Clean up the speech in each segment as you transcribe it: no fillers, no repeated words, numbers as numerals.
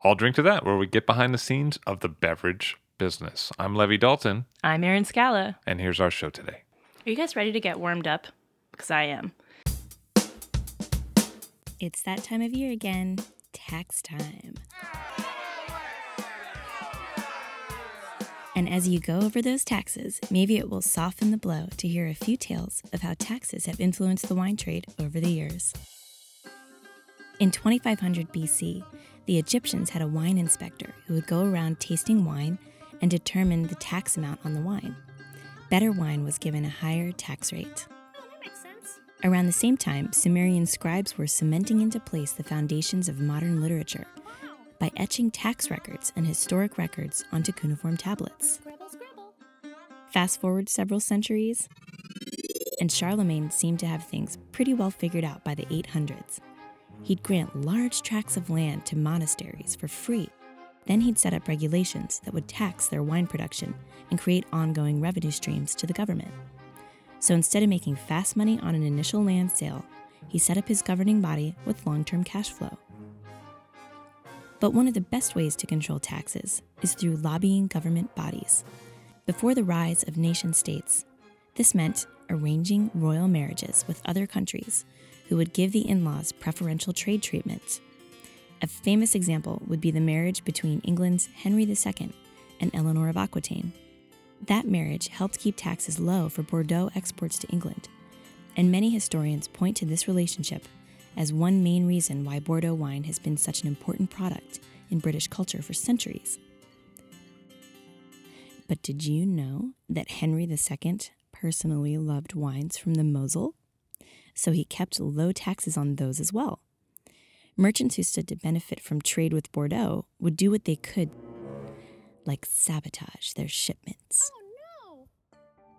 I'll Drink to That, where we get behind the scenes of the beverage business. I'm Levi Dalton, I'm Erin Scala. and here's our show today. Are you guys ready to get warmed up? Because I am. It's that time of year again, tax time. And as you go over those taxes, maybe it will soften the blow to hear a few tales of how taxes have influenced the wine trade over the years. In 2500 BC, the Egyptians had a wine inspector who would go around tasting wine and determine the tax amount on the wine. Better wine was given a higher tax rate. Oh, that makes sense. Around the same time, Sumerian scribes were cementing into place the foundations of modern literature by etching tax records and historic records onto cuneiform tablets. Scribble, scribble. Fast forward several centuries, and Charlemagne seemed to have things pretty well figured out by the 800s. He'd grant large tracts of land to monasteries for free. Then he'd set up regulations that would tax their wine production and create ongoing revenue streams to the government. So instead of making fast money on an initial land sale, he set up his governing body with long-term cash flow. But one of the best ways to control taxes is through lobbying government bodies. Before the rise of nation-states, this meant arranging royal marriages with other countries who would give the in-laws preferential trade treatment. A famous example would be the marriage between England's Henry II and Eleanor of Aquitaine. That marriage helped keep taxes low for Bordeaux exports to England, and many historians point to this relationship as one main reason why Bordeaux wine has been such an important product in British culture for centuries. But did you know that Henry II personally loved wines from the Mosel? So he kept low taxes on those as well. Merchants who stood to benefit from trade with Bordeaux would do what they could, like sabotage their shipments. Oh, no.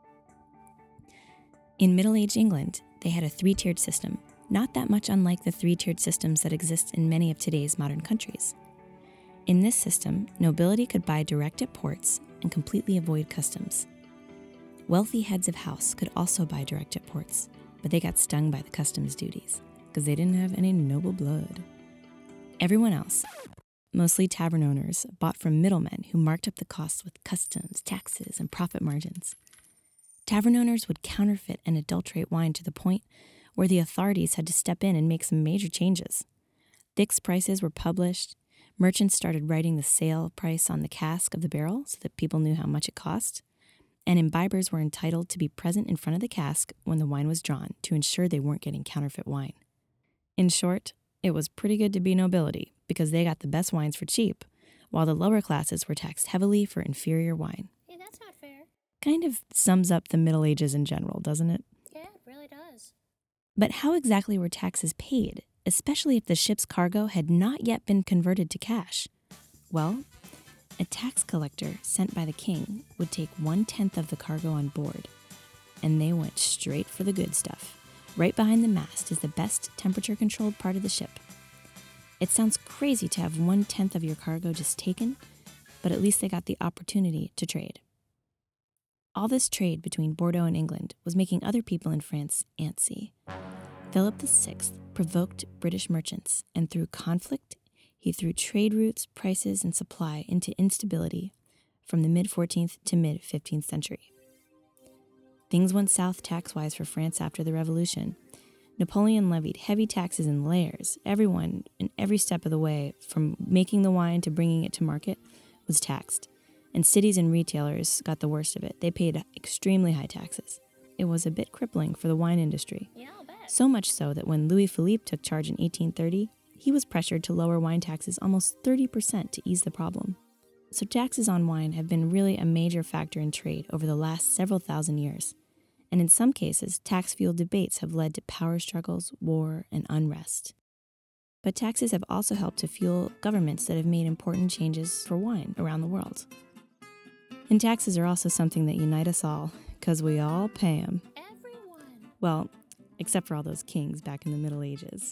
In Middle-aged England, they had a three-tiered system, not that much unlike the three-tiered systems that exist in many of today's modern countries. In this system, nobility could buy direct at ports and completely avoid customs. Wealthy heads of house could also buy direct at ports, but they got stung by the customs duties because they didn't have any noble blood. Everyone else, mostly tavern owners, bought from middlemen who marked up the costs with customs, taxes, and profit margins. Tavern owners would counterfeit and adulterate wine to the point where the authorities had to step in and make some major changes. Fixed prices were published. Merchants started writing the sale price on the cask of the barrel so that people knew how much it cost. And imbibers were entitled to be present in front of the cask when the wine was drawn to ensure they weren't getting counterfeit wine. In short, it was pretty good to be nobility because they got the best wines for cheap, while the lower classes were taxed heavily for inferior wine. Hey, that's not fair. Kind of sums up the Middle Ages in general, doesn't it? Yeah, it really does. But how exactly were taxes paid, especially if the ship's cargo had not yet been converted to cash? Well, a tax collector sent by the king would take 1/10 of the cargo on board, and they went straight for the good stuff. Right behind the mast is the best temperature-controlled part of the ship. It sounds crazy to have 1/10 of your cargo just taken, but at least they got the opportunity to trade. All this trade between Bordeaux and England was making other people in France antsy. Philip VI provoked British merchants, and through conflict, he threw trade routes, prices, and supply into instability from the mid-14th to mid-15th century. Things went south tax-wise for France after the Revolution. Napoleon levied heavy taxes in layers. Everyone, in every step of the way, from making the wine to bringing it to market, was taxed. And cities and retailers got the worst of it. They paid extremely high taxes. It was a bit crippling for the wine industry. Yeah, I'll bet. So much so that when Louis Philippe took charge in 1830, he was pressured to lower wine taxes almost 30% to ease the problem. So taxes on wine have been really a major factor in trade over the last several thousand years. And in some cases, tax-fueled debates have led to power struggles, war, and unrest. But taxes have also helped to fuel governments that have made important changes for wine around the world. And taxes are also something that unite us all, because we all pay them. Everyone. Well, except for all those kings back in the Middle Ages.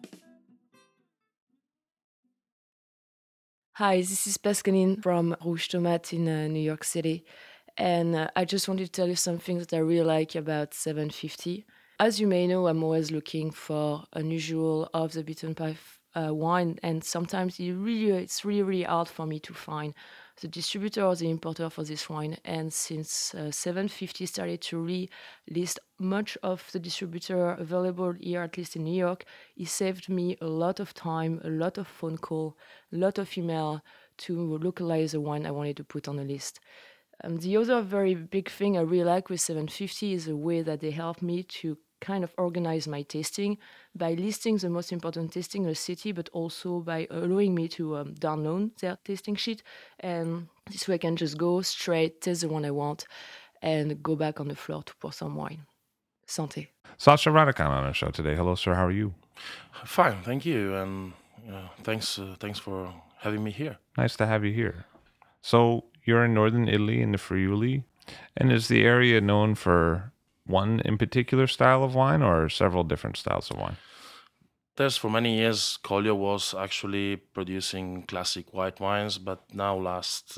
Hi, this is Pascaline from Rouge Tomate in New York City. And I just wanted to tell you some things that I really like about 750. As you may know, I'm always looking for unusual, off-the-beaten path wine, and sometimes it's really hard for me to find the distributor or the importer for this wine. And since 750 started to list much of the distributor available here, at least in New York, it saved me a lot of time, a lot of phone call, a lot of email to localize the wine I wanted to put on the list. The other very big thing I really like with 750 is the way that they help me to kind of organize my tasting by listing the most important tasting in the city, but also by allowing me to download their tasting sheet. And this way I can just go straight, taste the one I want, and go back on the floor to pour some wine. Santé. Sasha Radican on our show today. Hello, sir. How are you? Fine, thank you, and thanks for having me here. Nice to have you here. So you're in northern Italy in the Friuli, and is the area known for one in particular style of wine or several different styles of wine? There's for many years, Collio was actually producing classic white wines, but now last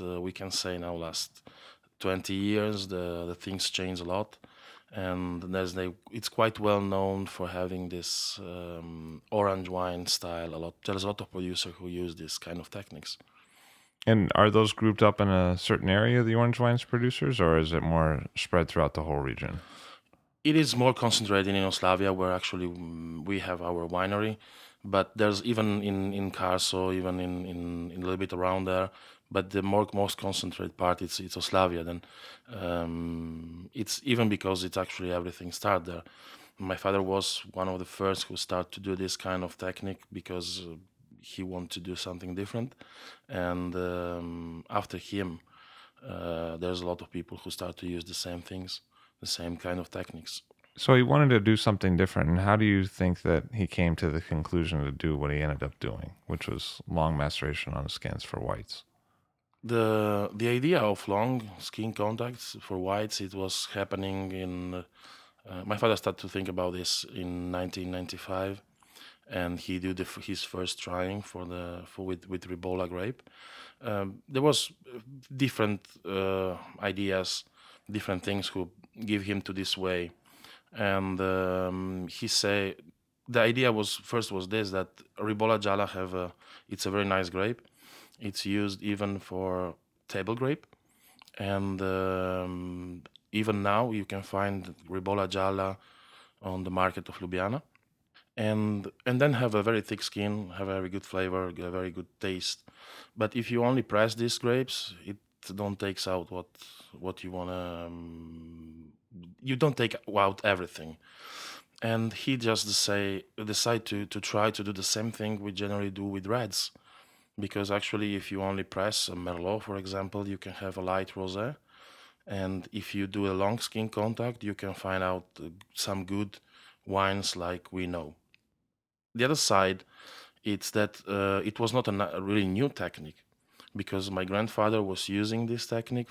20 years, the things change a lot, and it's quite well known for having this orange wine style. There's a lot of producers who use this kind of techniques. And are those grouped up in a certain area, the orange wines producers, or is it more spread throughout the whole region? It is more concentrated in Oslavia, where actually we have our winery, but there's even in Carso, even in a little bit around there. But the most concentrated part, it's Oslavia. Then it's even because it's actually everything started there. My father was one of the first who started to do this kind of technique because he wanted to do something different, and after him, there's a lot of people who start to use the same things, the same kind of techniques. So he wanted to do something different, and how do you think that he came to the conclusion to do what he ended up doing, which was long maceration on the skins for whites? The idea of long skin contacts for whites, it was happening in. My father started to think about this in 1995, and he did his first trying with Ribolla grape. There was different ideas, different things who give him to this way, and he say the idea was this, that Ribolla Gialla it's a very nice grape. It's used even for table grape, and even now you can find Ribolla Gialla on the market of Ljubljana. And then have a very thick skin, have a very good flavor, a very good taste. But if you only press these grapes, it don't takes out what you wanna. You don't take out everything. And he just decide to try to do the same thing we generally do with reds, because actually, if you only press a Merlot, for example, you can have a light rosé, and if you do a long skin contact, you can find out some good wines like we know. The other side, it's that it was not a really new technique, because my grandfather was using this technique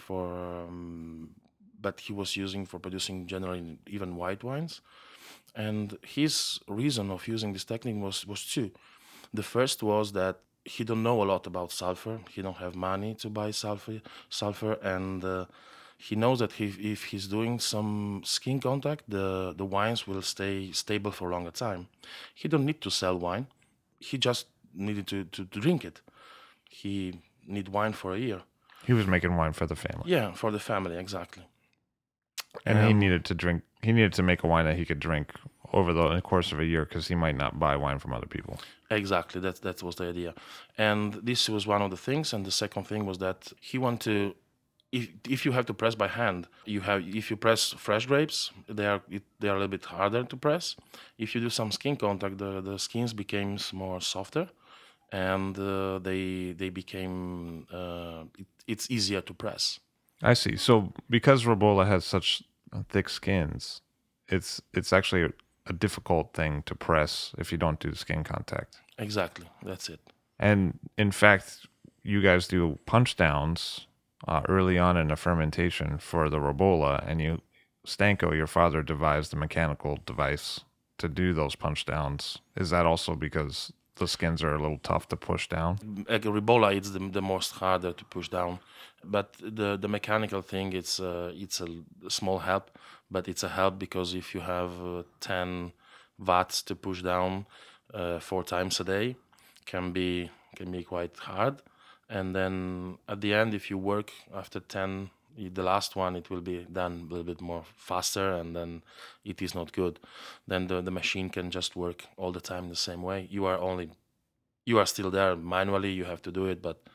but he was using for producing generally even white wines. And his reason of using this technique was two. The first was that he don't know a lot about sulfur. He don't have money to buy sulfur, and he knows that if he's doing some skin contact, the wines will stay stable for a longer time. He don't need to sell wine. He just needed to drink it. He need wine for a year. He was making wine for the family. Yeah, for the family, exactly. And he needed to drink. He needed to make a wine that he could drink over the course of a year, because he might not buy wine from other people. Exactly, that was the idea. And this was one of the things. And the second thing was that he wanted to. If you have to press by hand, if you press fresh grapes, they are a little bit harder to press. If you do some skin contact, the skins became more softer, and they became it's easier to press. I see. So because Ribolla has such thick skins, it's actually a difficult thing to press if you don't do skin contact. Exactly, that's it. And in fact, you guys do punch downs early on in the fermentation for the Ribolla, and Stanko, your father, devised a mechanical device to do those punch downs. Is that also because the skins are a little tough to push down? Like Ribolla, it's the most harder to push down, but the mechanical thing, it's a small help, but it's a help because if you have 10 watts to push down 4 times a day, can be quite hard. And then at the end, if you work after 10, the last one, it will be done a little bit more faster, and then it is not good. Then the machine can just work all the time the same way. You are still there manually. You have to do it, but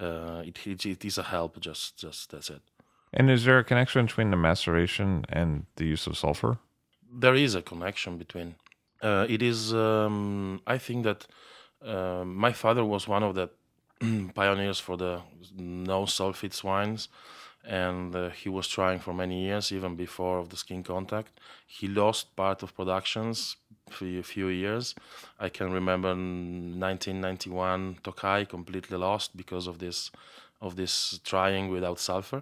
it is a help. Just that's it. And is there a connection between the maceration and the use of sulfur? There is a connection between. It is. I think that my father was one of the pioneers for the no sulfites wines, and he was trying for many years, even before of the skin contact. He lost part of productions for a few years. I can remember in 1991 Tokai completely lost because of this trying without sulfur.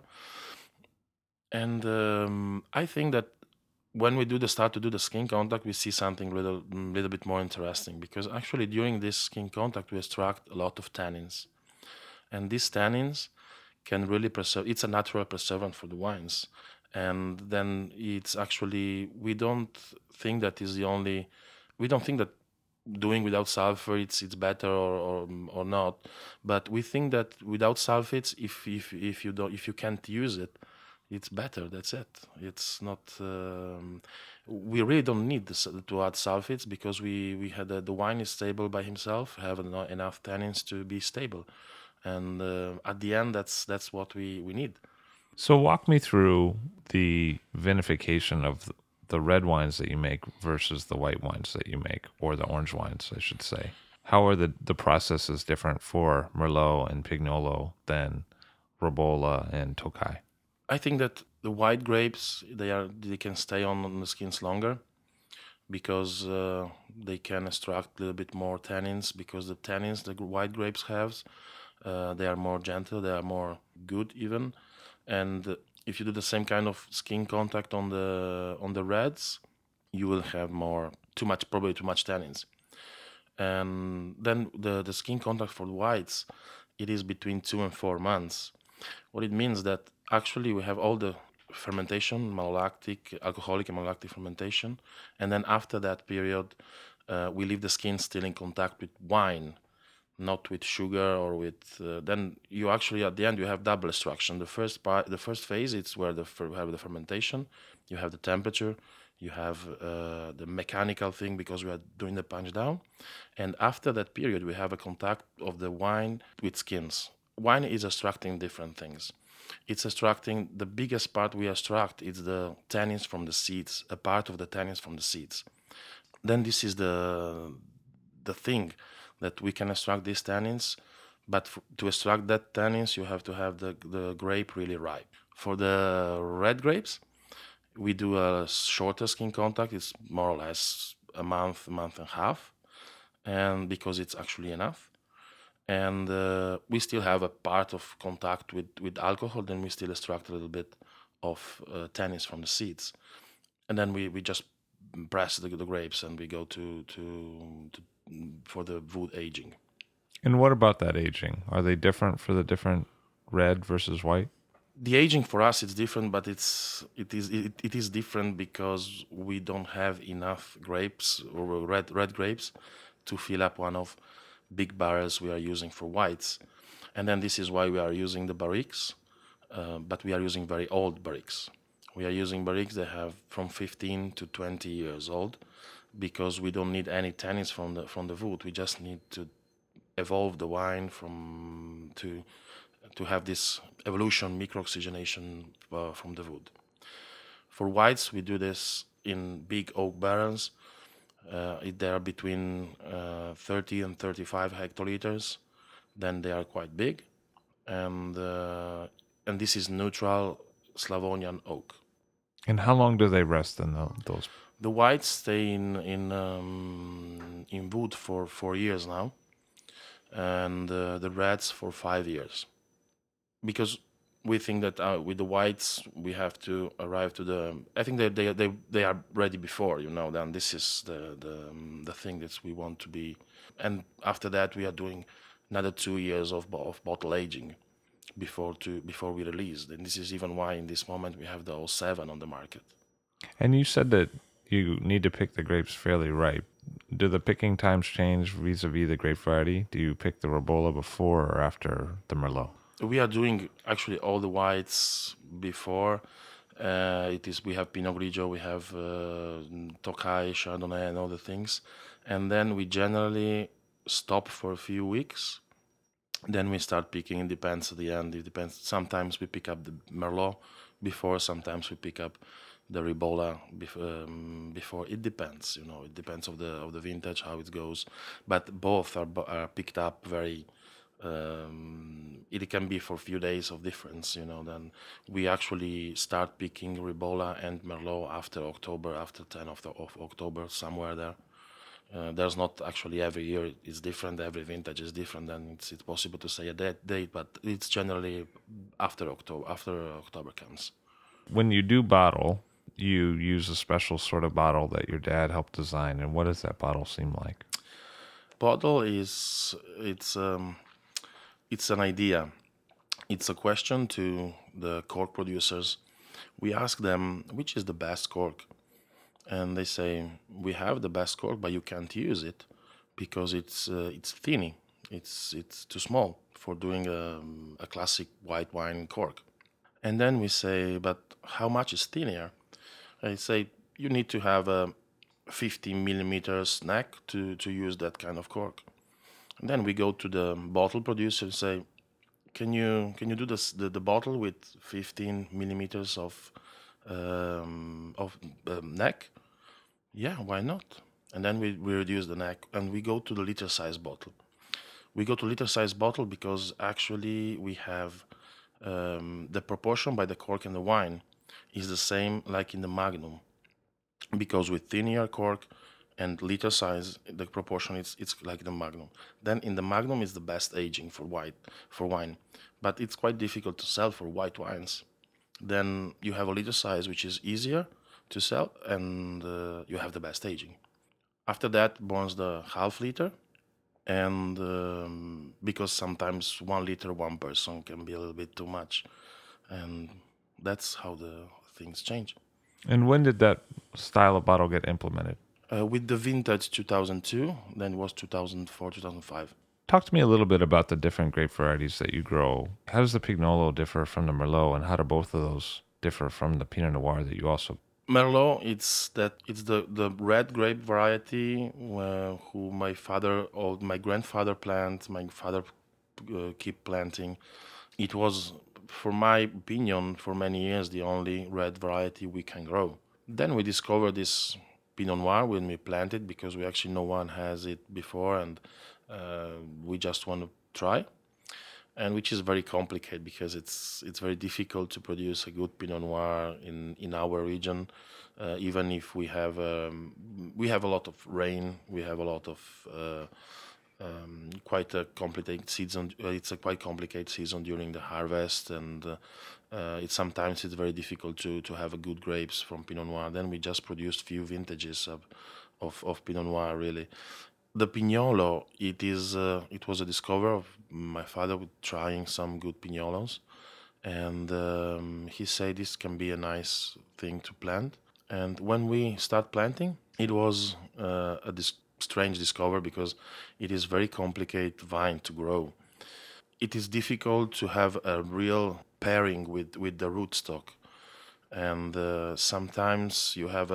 And I think that when we start to do the skin contact, we see something little bit more interesting, because actually during this skin contact we extract a lot of tannins, and these tannins can really preserve. It's a natural preservant for the wines, and then it's actually we don't think that is the only. We don't think that doing without sulfur it's better or not, but we think that without sulfates, if you can't use it, it's better. That's it. It's not. We really don't need to add sulfates, because we had the wine is stable by himself, have enough tannins to be stable, and at the end, that's what we need. So walk me through the vinification of the red wines that you make versus the white wines that you make, or the orange wines, I should say. How are the processes different for Merlot and Pignolo than Ribolla and Tokai? I think that the white grapes they can stay on the skins longer, because they can extract a little bit more tannins, because the tannins the white grapes have, they are more gentle, they are more good even. And if you do the same kind of skin contact on the reds, you will have probably too much tannins. And then the skin contact for the whites, it is between 2 and 4 months. What it means that actually we have all the fermentation, malolactic, alcoholic and malolactic fermentation, and then after that period, we leave the skin still in contact with wine, not with sugar or with. Then you actually at the end you have double extraction. The first phase, it's where we have the fermentation, you have the temperature, you have the mechanical thing, because we are doing the punch down, and after that period we have a contact of the wine with skins. Wine is extracting different things. It's extracting, the biggest part we extract is the tannins from the seeds, a part of the tannins from the seeds. Then this is the thing that we can extract these tannins, but to extract that tannins, you have to have the grape really ripe. For the red grapes, we do a shorter skin contact. It's more or less a month and a half, and because it's actually enough. And we still have a part of contact with alcohol, then we still extract a little bit of tannins from the seeds. And then we just press the grapes, and we go to for the wood aging. And what about that aging? Are they different for the different red versus white? The aging for us is different, but it is different because we don't have enough grapes or red grapes to fill up one of big barrels we are using for whites. And then this is why we are using the barriques, but we are using very old barriques. We are using barriques that have from 15 to 20 years old, because we don't need any tannins from the wood. We just need to evolve the wine to have this evolution, micro-oxygenation from the wood. For whites, we do this in big oak barrels. They are between 30 and 35 hectoliters. Then they are quite big, and this is neutral Slavonian oak. And how long do they rest in those? The whites stay in wood for 4 years now, and the reds for 5 years, because we think that with the whites we have to arrive to the. I think that they are ready before, Then this is the thing that we want to be, and after that we are doing another 2 years of bottle aging before we release. And this is even why in this moment we have the 07 on the market. And you said that you need to pick the grapes fairly ripe. Do the picking times change vis-a-vis the grape variety? Do you pick the Ribolla before or after the Merlot? We are doing actually all the whites before. We have Pinot Grigio, we have Tokai, Chardonnay, and all the things, and then we generally stop for a few weeks. Then we start picking. It depends at the end. It depends. Sometimes we pick up the Merlot before. Sometimes we pick up the Ribolla before. It depends. It depends of the vintage, how it goes. But both are picked up very. It can be for a few days of difference. Then we actually start picking Ribolla and Merlot after October, after 10 of October, somewhere there. There's not actually every year it's different, every vintage is different, and it's possible to say a date, but it's generally after October comes. When you do bottle, you use a special sort of bottle that your dad helped design, and what does that bottle seem like? Bottle it's an idea. It's a question to the cork producers. We ask them which is the best cork, and they say we have the best cork, but you can't use it because it's thinny. It's too small for doing a classic white wine cork. And then we say, but how much is thinner? I say you need to have a 50 millimeters neck to use that kind of cork. And then we go to the bottle producer and say, can you do the bottle with 15 millimeters of neck? Yeah, why not? And then we reduce the neck and we go to the liter size bottle. We go to liter size bottle because actually we have the proportion by the cork and the wine is the same like in the Magnum. Because with thinner cork and liter size, the proportion it's like the Magnum. Then in the Magnum is the best aging for wine, but it's quite difficult to sell for white wines. Then you have a liter size which is easier to sell, and you have the best aging. After that, borns the half liter, and because sometimes 1 liter one person can be a little bit too much, and that's how the things change. And when did that style of bottle get implemented? With the vintage 2002, then it was 2004, 2005. Talk to me a little bit about the different grape varieties that you grow. How does the Pignolo differ from the Merlot, and how do both of those differ from the Pinot Noir that you also? Merlot, it's the red grape variety who my grandfather planted, my father keep planting. It was, for my opinion, for many years the only red variety we can grow. Then we discovered this Pinot Noir when we planted because we actually no one has it before, and we just want to try. And which is very complicated because it's very difficult to produce a good Pinot Noir in our region, even if we have a lot of rain, we have a lot of quite a complicated season. It's a quite complicated season during the harvest, and sometimes it's very difficult to have a good grapes from Pinot Noir. Then we just produced few vintages of Pinot Noir really. The Pignolo, it was a discovery of my father with trying some good Pignolos, and he said this can be a nice thing to plant. And when we start planting, it was strange discovery because it is very complicated vine to grow. It is difficult to have a real pairing with the rootstock, and sometimes you have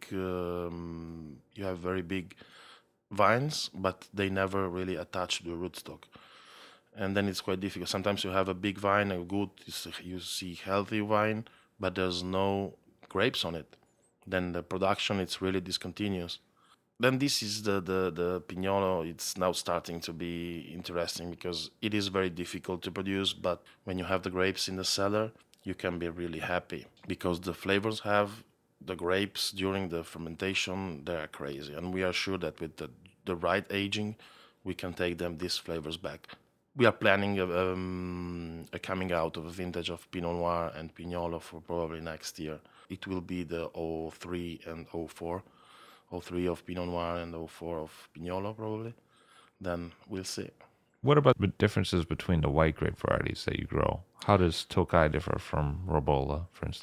very big vines, but they never really attach to the rootstock, and then it's quite difficult. Sometimes you have a big vine, you see healthy vine, but there's no grapes on it. Then the production it's really discontinuous. Then this is the Pignolo. It's now starting to be interesting because it is very difficult to produce, but when you have the grapes in the cellar, you can be really happy because the flavors have the grapes during the fermentation, they are crazy, and we are sure that with the right aging, we can take these flavors back. We are planning a coming out of a vintage of Pinot Noir and Pignolo for probably next year. It will be the 03 and 04, 03 of Pinot Noir and 04 of Pignolo probably. Then we'll see. What about the differences between the white grape varieties that you grow? How does Tokai differ from Ribolla, for instance?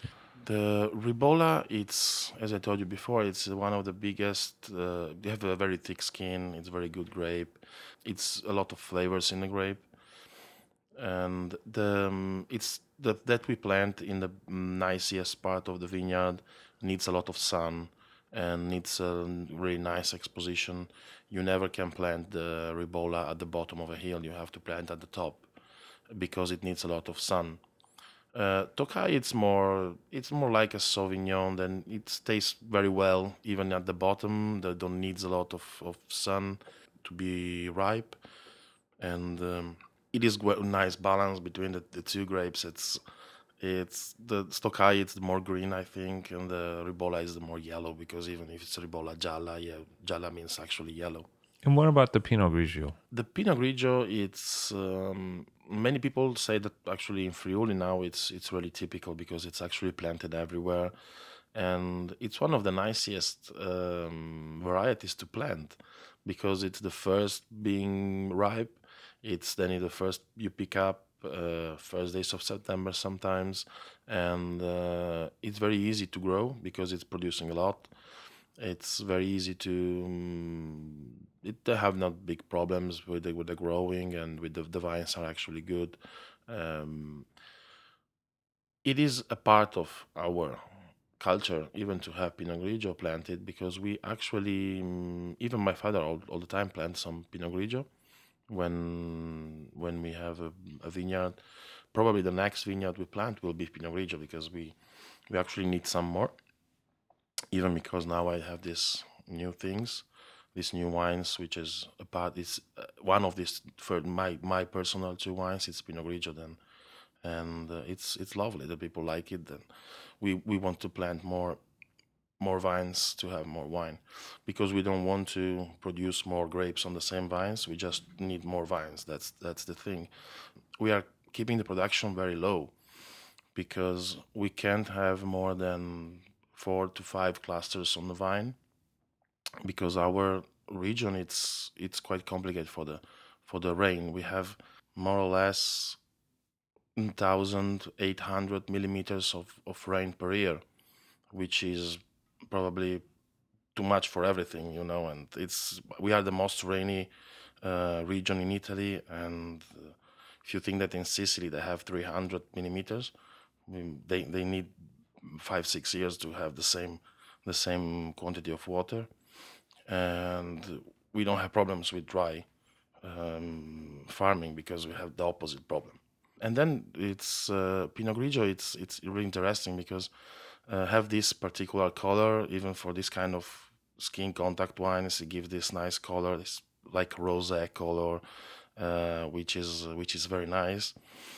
The Ribolla, it's, as I told you before, it's one of the biggest. They have a very thick skin. It's very good grape. It's a lot of flavors in the grape, and it's that we plant in the nicest part of the vineyard. Needs a lot of sun and needs a really nice exposition. You never can plant the Ribolla at the bottom of a hill. You have to plant at the top because it needs a lot of sun. Tokai, it's more like a Sauvignon. Then it stays very well even at the bottom. That don't needs a lot of sun to be ripe, and it is a nice balance between the two grapes. It's the Tokai. It's the more green, I think, and the Ribolla is the more yellow because even if it's Ribolla Gialla, yeah, Gialla means actually yellow. And what about the Pinot Grigio? The Pinot Grigio, it's many people say that actually in Friuli now it's really typical because it's actually planted everywhere, and it's one of the nicest varieties to plant because it's the first being ripe. It's then the first you pick up first days of September sometimes, and it's very easy to grow because it's producing a lot. It's very easy to. They have not big problems with the growing and with the vines are actually good. Um, it is a part of our culture even to have Pinot Grigio planted because we actually even my father all the time plants some Pinot Grigio when we have a vineyard. Probably the next vineyard we plant will be Pinot Grigio because we actually need some more even because now I have these new things, these new wines, which is a part. It's one of these for my personal two wines. It's Pinot Grigio then, and it's lovely. The people like it. Then we want to plant more vines to have more wine, because we don't want to produce more grapes on the same vines. We just need more vines. That's the thing. We are keeping the production very low because we can't have more than 4 to 5 clusters on the vine because our region it's quite complicated for the rain. We have more or less 1,800 millimeters of rain per year, which is probably too much for everything, and we are the most rainy region in Italy, and if you think that in Sicily they have 300 millimeters, they need 5 6 years to have the same quantity of water, and we don't have problems with dry farming because we have the opposite problem. And then it's Pinot Grigio. It's really interesting because have this particular color even for this kind of skin contact wines. It gives this nice color, this like rosé color, which is very nice.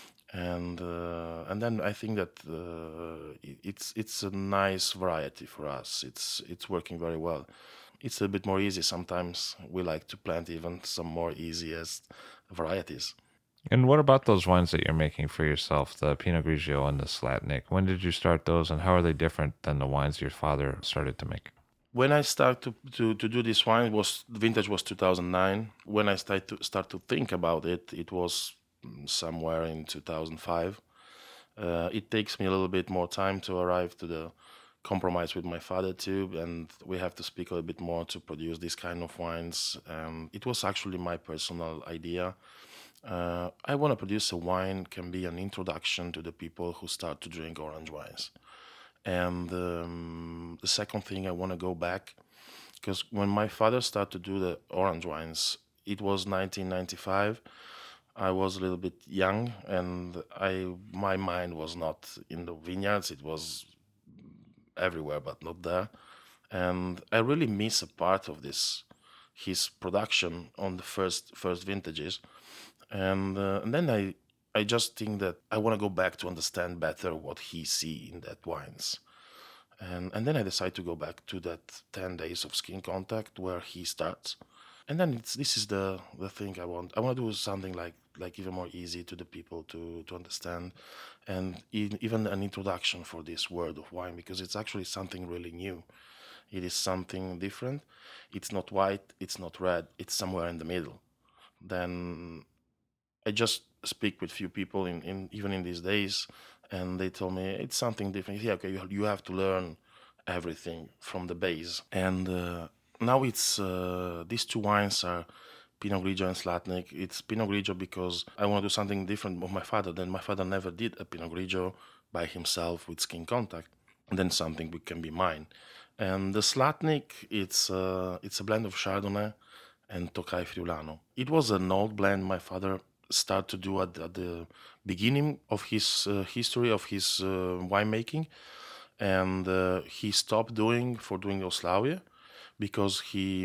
And then I think that it's a nice variety for us. It's working very well. It's a bit more easy sometimes. We like to plant even some more easiest varieties. And what about those wines that you're making for yourself, the Pinot Grigio and the Slatnik? When did you start those, and how are they different than the wines your father started to make? When I started to do this wine, the vintage was 2009. When I start to think about it, it was somewhere in 2005. It takes me a little bit more time to arrive to the compromise with my father too, and we have to speak a little bit more to produce this kind of wines. It was actually my personal idea. I want to produce a wine can be an introduction to the people who start to drink orange wines. And the second thing, I want to go back because when my father started to do the orange wines, it was 1995. I was a little bit young, and my mind was not in the vineyards. It was everywhere, but not there. And I really miss a part of his production on the first vintages. And then I just think that I want to go back to understand better what he see in that wines. And then I decide to go back to that 10 days of skin contact where he starts. And then this is the thing I want. I want to do something like even more easy to the people to understand, and even an introduction for this world of wine because it's actually something really new. It is something different. It's not white. It's not red. It's somewhere in the middle. Then I just speak with few people in even in these days, and they told me it's something different. Yeah, okay, you have to learn everything from the base. And now it's these two wines are Pinot Grigio and Slatnik. It's Pinot Grigio because I want to do something different with my father. Then my father never did a Pinot Grigio by himself with skin contact. And then something can be mine. And the Slatnik, it's a blend of Chardonnay and Tokai Friulano. It was an old blend my father started to do at the beginning of his history of his winemaking, and he stopped doing Oslavia because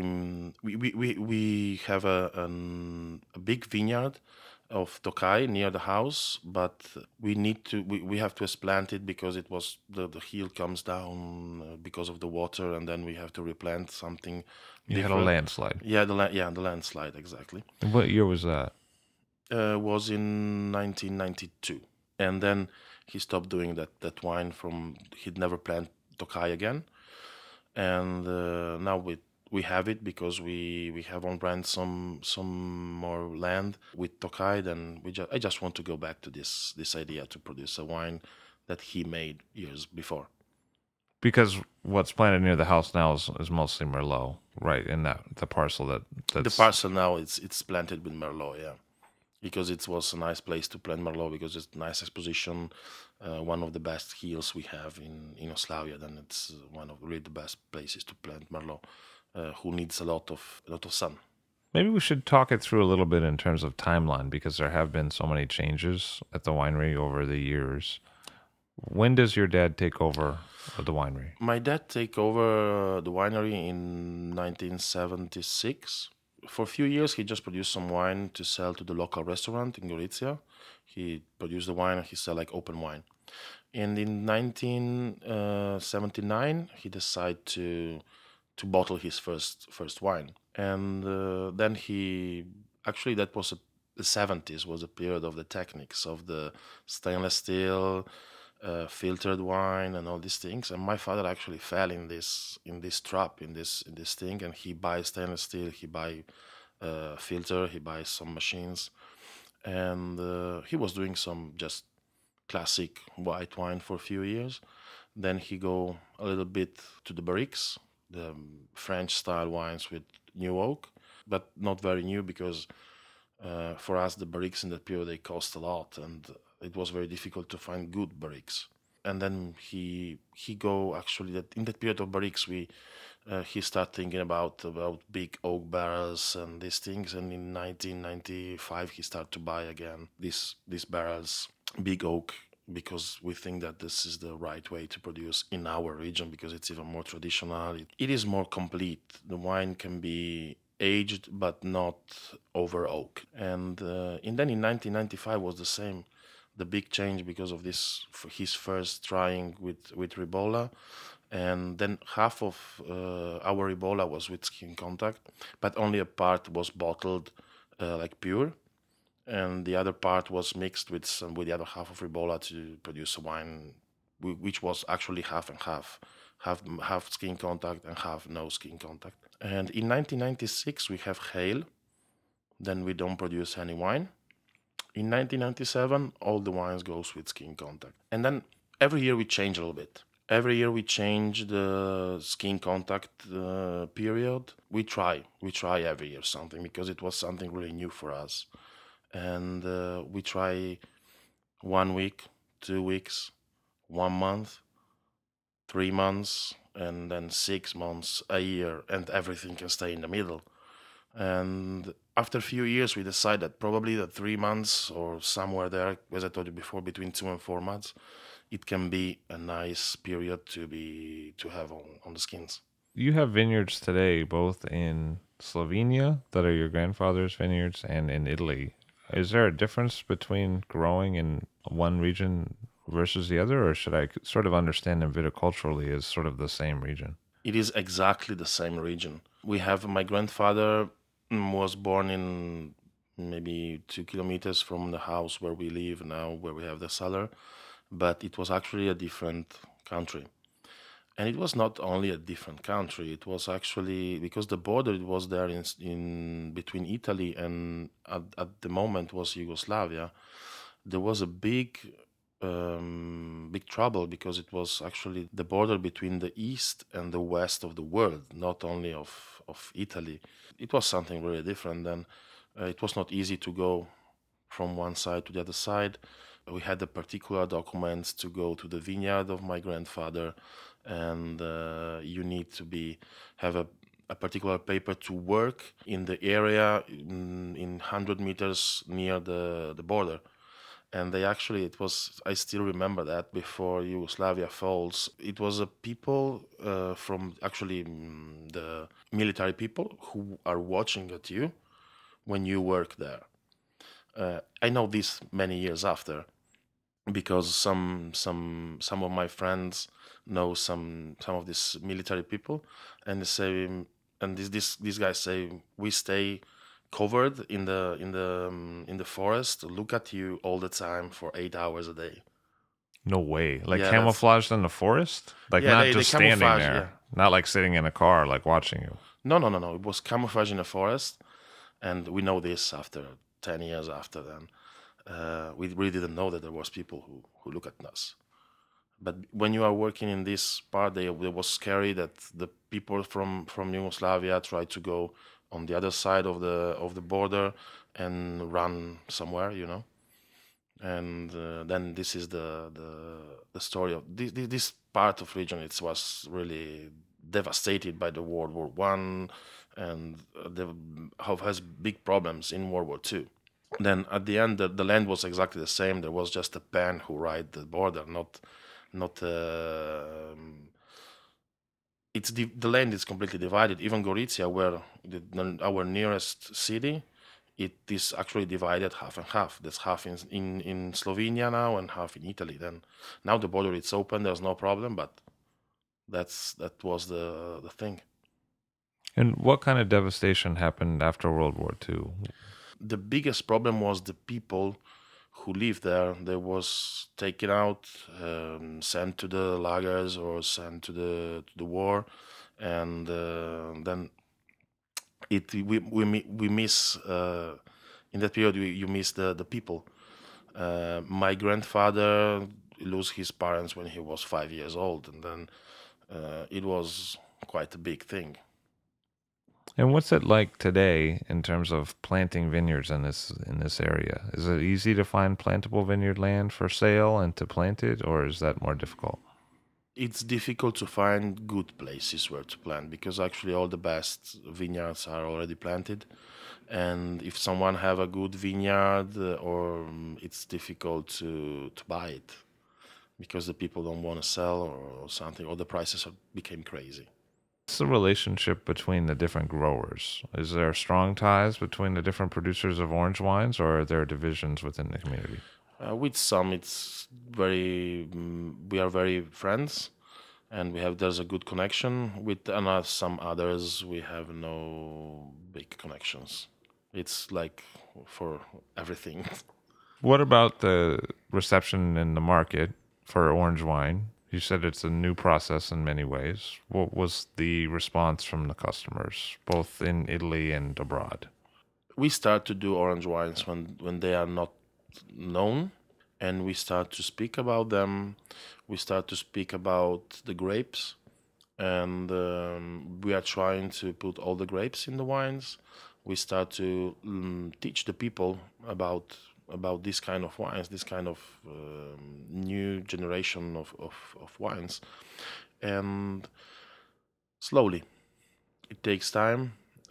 we have a big vineyard of Tokai near the house, but we have to explant it because it was the hill comes down because of the water, and then we have to replant something You had a different. landslide. Yeah, the landslide exactly. And what year was that? Was in 1992, and then he stopped doing that wine. He'd never planned Tokai again, and now we have it because we have on brand some more land with Tokai. Then I just want to go back to this idea to produce a wine that he made years before. Because what's planted near the house now is mostly Merlot, right? In the parcel that's The parcel now it's planted with Merlot, yeah, because it was a nice place to plant Merlot because it's nice exposition, one of the best hills we have in Oslavia. Then it's one of really the best places to plant Merlot, who needs a lot of sun. Maybe we should talk it through a little bit in terms of timeline because there have been so many changes at the winery over the years. When does your dad take over the winery? My dad take over the winery in 1976. For a few years, he just produced some wine to sell to the local restaurant in Gorizia. He produced the wine and he sell like open wine. And in 1979, he decided to bottle his first wine. And then that was the 70s was a period of the techniques of the stainless steel, filtered wine and all these things. And my father actually fell in this trap, in this thing, and he buys stainless steel, he buy filter, he buys some machines, and he was doing some just classic white wine for a few years. Then he go a little bit to the barriques, the French style wines with new oak, but not very new because for us the barriques in that period they cost a lot, and it was very difficult to find good barriques. And then he go actually that in that period of barriques he start thinking about big oak barrels and these things. And in 1995 he start to buy again these barrels, big oak, because we think that this is the right way to produce in our region because it's even more traditional. It is more complete. The wine can be aged but not over oak. And then in 1995 was the same, the big change because of this, for his first trying with Ribolla. And then half of our Ribolla was with skin contact, but only a part was bottled like pure, and the other part was mixed with the other half of Ribolla to produce a wine, which was actually half and half skin contact and half no skin contact. And in 1996 we have hail, then we don't produce any wine. In 1997 all the wines goes with skin contact, and then every year we change a little bit. Every year we change the skin contact period. We try every year something because it was something really new for us. And we try 1 week, 2 weeks, 1 month, 3 months, and then 6 months, a year, and everything can stay in the middle. And after a few years, we decide that probably the 3 months or somewhere there, as I told you before, between 2 and 4 months, it can be a nice period to have on the skins. You have vineyards today, both in Slovenia, that are your grandfather's vineyards, and in Italy. Is there a difference between growing in one region versus the other, or should I sort of understand them viticulturally as sort of the same region? It is exactly the same region. We have my grandfather was born in maybe 2 kilometers from the house where we live now, where we have the cellar, but it was actually a different country. And it was not only a different country. It was actually because the border it was there in between Italy and at the moment was Yugoslavia. There was a big trouble because it was actually the border between the east and the west of the world, not only of Italy. It was something really different. And it was not easy to go from one side to the other side. We had the particular documents to go to the vineyard of my grandfather, and you need to have a particular paper to work in the area in 100 meters near the border. And they actually, it was, I still remember that before Yugoslavia falls, it was a people from actually the military people who are watching at you when you work there. I know this many years after because some of my friends know some of these military people, and they say, and these guys say we stay covered in the forest, look at you all the time for 8 hours a day. No way. Like Yeah, camouflaged in the forest? Like yeah, not they just standing camouflage, there. yeah. Not like sitting in a car, like watching you. No. It was camouflage in the forest, and we know this after 10 years after then. We really didn't know that there was people who look at us. But when you are working in this part, it was scary that the people from Yugoslavia tried to go on the other side of the border and run somewhere, And then this is the story of this part of region. It was really devastated by the World War One, and has big problems in World War Two. Then at the end, the land was exactly the same. There was just a pen who ride the border, not. The land is completely divided. Even Gorizia, where our nearest city, it is actually divided half and half. There's half in Slovenia now and half in Italy. Then now the border is open. There's no problem, but that was the thing. And what kind of devastation happened after World War II? The biggest problem was the people who lived there. They was taken out, sent to the lagers or sent to the war, and then we miss in that period you miss the people. My grandfather lost his parents when he was 5 years old, and then it was quite a big thing. And what's it like today in terms of planting vineyards in this area? Is it easy to find plantable vineyard land for sale and to plant it, or is that more difficult? It's difficult to find good places where to plant because actually all the best vineyards are already planted, and if someone have a good vineyard, it's difficult to buy it because the people don't want to sell or something, or the prices became crazy. What's the relationship between the different growers? Is there strong ties between the different producers of orange wines, or are there divisions within the community? With some, it's we are very friends, and there's a good connection. With some others, we have no big connections. It's like for everything. What about the reception in the market for orange wine? You said it's a new process in many ways. What was the response from the customers, both in Italy and abroad? We start to do orange wines when they are not known, and we start to speak about them. We start to speak about the grapes, and we are trying to put all the grapes in the wines. We start to teach the people about this kind of wines, this kind of new generation of wines, and slowly it takes time.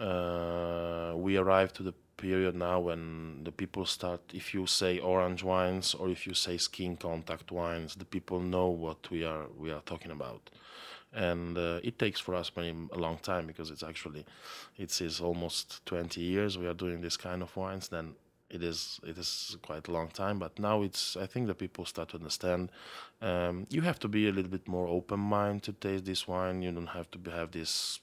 We arrive to the period now when the people start, if you say orange wines or if you say skin contact wines, the people know what we are talking about. And it takes for us a long time because it is almost 20 years we are doing this kind of wines. Then it is quite a long time, but now I think the people start to understand. You have to be a little bit more open mind to taste this wine. You don't have to have this.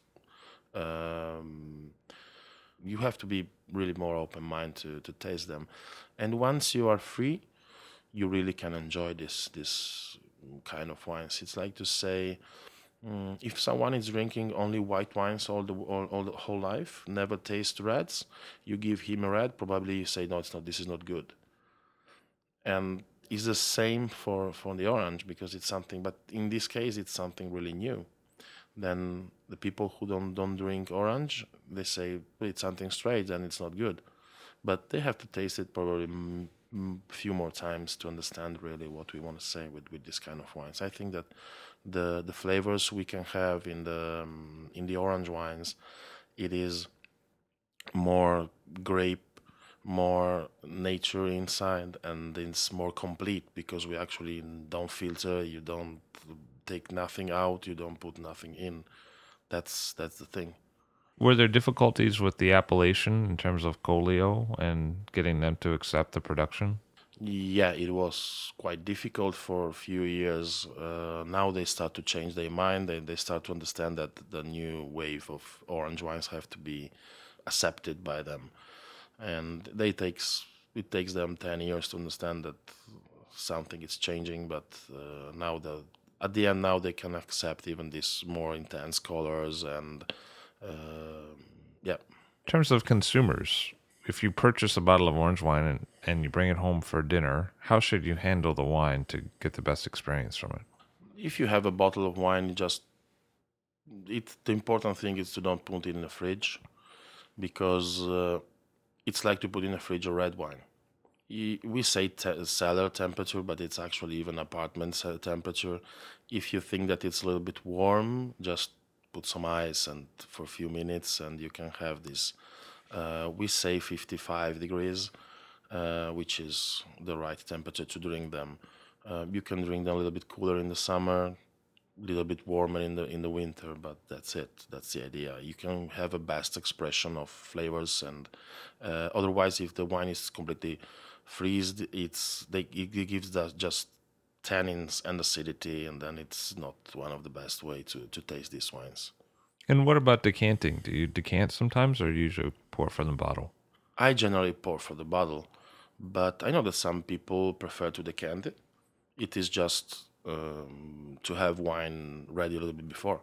You have to be really more open mind to taste them, and once you are free, you really can enjoy this kind of wines. It's like to say If someone is drinking only white wines all the whole life, never taste reds, you give him a red, probably you say no, it's not. This is not good. And it's the same for the orange because it's something. But in this case, it's something really new. Then the people who don't drink orange, they say "Well, it's something strange and it's not good. But they have to taste it probably few more times to understand really what we want to say with this kind of wines. I think that the flavors we can have in the orange wines, it is more grape, more nature inside, and it's more complete because we actually don't filter, you don't take nothing out, you don't put nothing in. That's the thing. Were there difficulties with the appellation in terms of Colio and getting them to accept the production? Yeah, it was quite difficult for a few years. Now they start to change their mind. They start to understand that the new wave of orange wines have to be accepted by them, and it takes them 10 years to understand that something is changing. But now at the end now they can accept even these more intense colors and yeah. In terms of consumers, if you purchase a bottle of orange wine and you bring it home for dinner, how should you handle the wine to get the best experience from it? If you have a bottle of wine, the important thing is to don't put it in the fridge because it's like to put in the fridge a red wine. We say cellar temperature, but it's actually even apartment temperature. If you think that it's a little bit warm, just put some ice and for a few minutes, and you can have this. We say 55 degrees, which is the right temperature to drink them. You can drink them a little bit cooler in the summer, a little bit warmer in the winter, but that's it. That's the idea. You can have a best expression of flavors, and otherwise, if the wine is completely freezed, it gives that just tannins and acidity, and then it's not one of the best way to taste these wines. And what about decanting? Do you decant sometimes or do you usually pour from the bottle? I generally pour for the bottle, but I know that some people prefer to decant it. It is just to have wine ready a little bit before.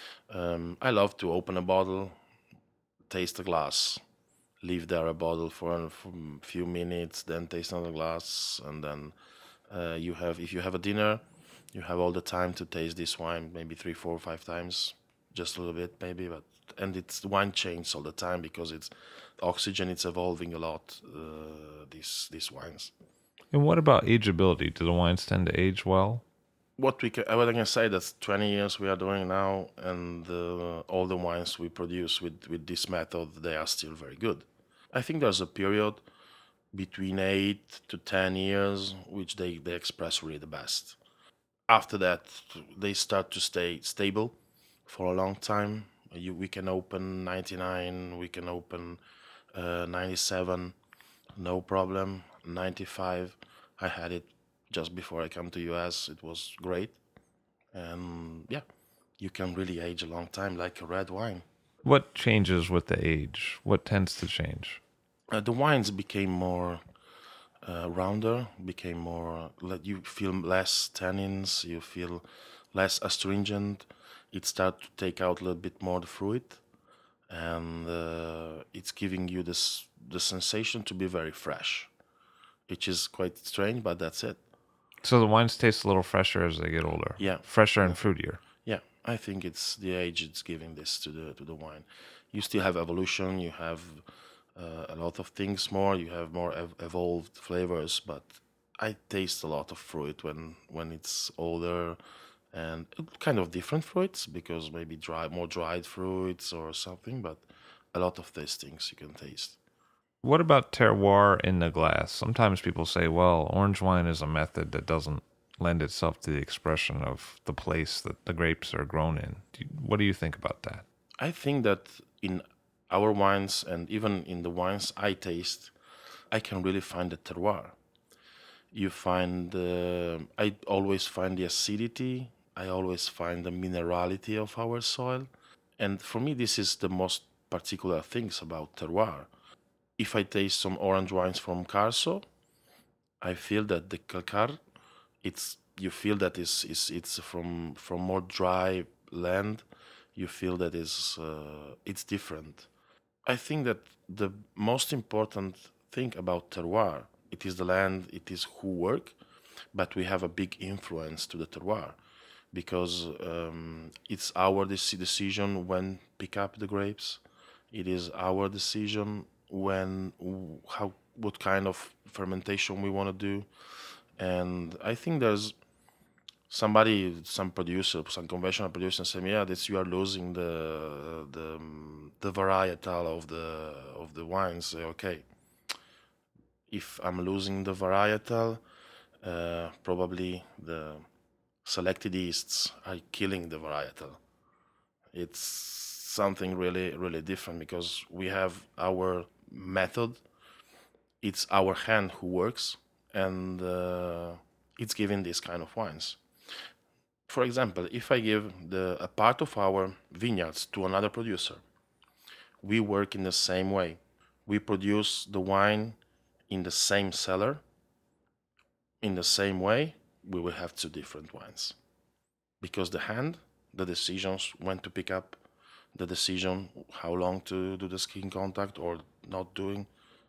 I love to open a bottle, taste a glass, leave there a bottle for a few minutes, then taste another glass, and then if you have a dinner, you have all the time to taste this wine, maybe 3, 4, 5 times, just a little bit maybe, but and it's wine changes all the time because it's oxygen, it's evolving a lot. These wines. And what about ageability? Do the wines tend to age well? What I can say that's 20 years we are doing now, and all the wines we produce with this method, they are still very good. I think there's a period between 8 to 10 years which they express really the best. After that, they start to stay stable for a long time. We can open 99, we can open 97, no problem. 95, I had it just before I come to US. It was great, and yeah, you can really age a long time like a red wine. What changes with the age? What tends to change? The wines became more rounder, became more. You feel less tannins, you feel less astringent. It starts to take out a little bit more the fruit, and it's giving you the sensation to be very fresh, which is quite strange, but that's it. So the wines taste a little fresher as they get older. Yeah. Fresher and fruitier. Yeah, I think it's the age it's giving this to the wine. You still have evolution. You have a lot of things more. You have more evolved flavors, but I taste a lot of fruit when it's older, and kind of different fruits because maybe more dried fruits or something. But a lot of these things you can taste. What about terroir in the glass? Sometimes people say, well, orange wine is a method that doesn't lend itself to the expression of the place that the grapes are grown in. What do you think about that? I think that in our wines and even in the wines I taste, I can really find the terroir. I always find the acidity, I always find the minerality of our soil. And for me, this is the most particular things about terroir. If I taste some orange wines from Carso, I feel that the calcar, you feel that it's from more dry land, you feel that it's different. I think that the most important thing about terroir, it is the land, it is who work, but we have a big influence to the terroir because it's our decision when pick up the grapes. It is our decision when how what kind of fermentation we want to do, and I think there's some producer, some conventional producer, say, yeah, this you are losing the varietal of the wines. Say, okay, if I'm losing the varietal, probably the selected yeasts are killing the varietal. It's something really, really different because we have our method. It's our hand who works, and it's giving these kind of wines. For example, if I give a part of our vineyards to another producer, we work in the same way. We produce the wine in the same cellar. In the same way, we will have two different wines. Because the decisions when to pick up, the decision how long to do the skin contact or not doing,